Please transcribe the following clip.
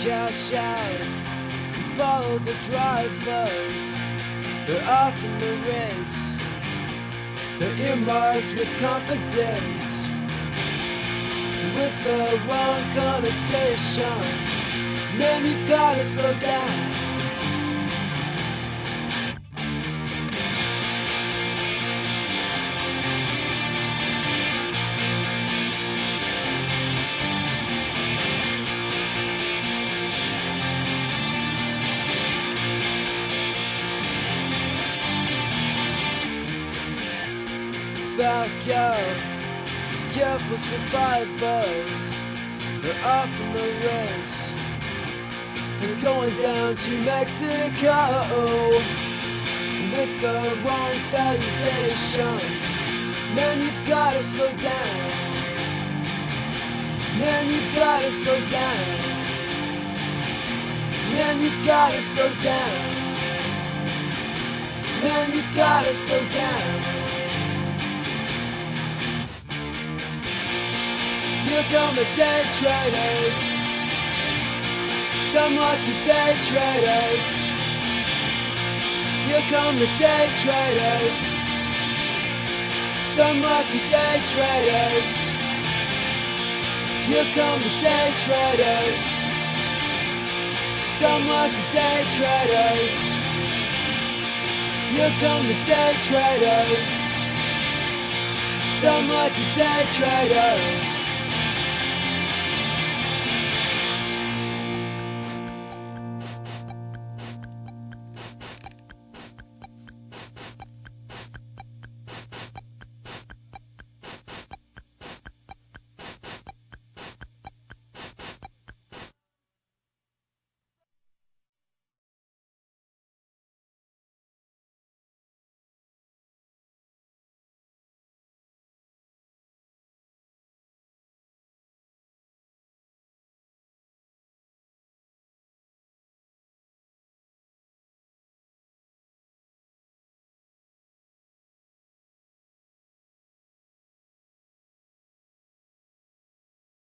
cash out and follow the drivers. They're off in the race. They're earmarked with confidence, with the wrong connotations. Man, you've gotta slow down. Back out, careful survivors. They're off in the race. They're going down to Mexico with the wrong salutations. Man, you've gotta slow down. Man, you've gotta slow down. Man, you've gotta slow down. Man, you've gotta slow down. Here come the day traders, the lucky day traders. Here come the day traders, the lucky day traders. Here come the day traders, the lucky day traders. Here come the day traders, the lucky day traders.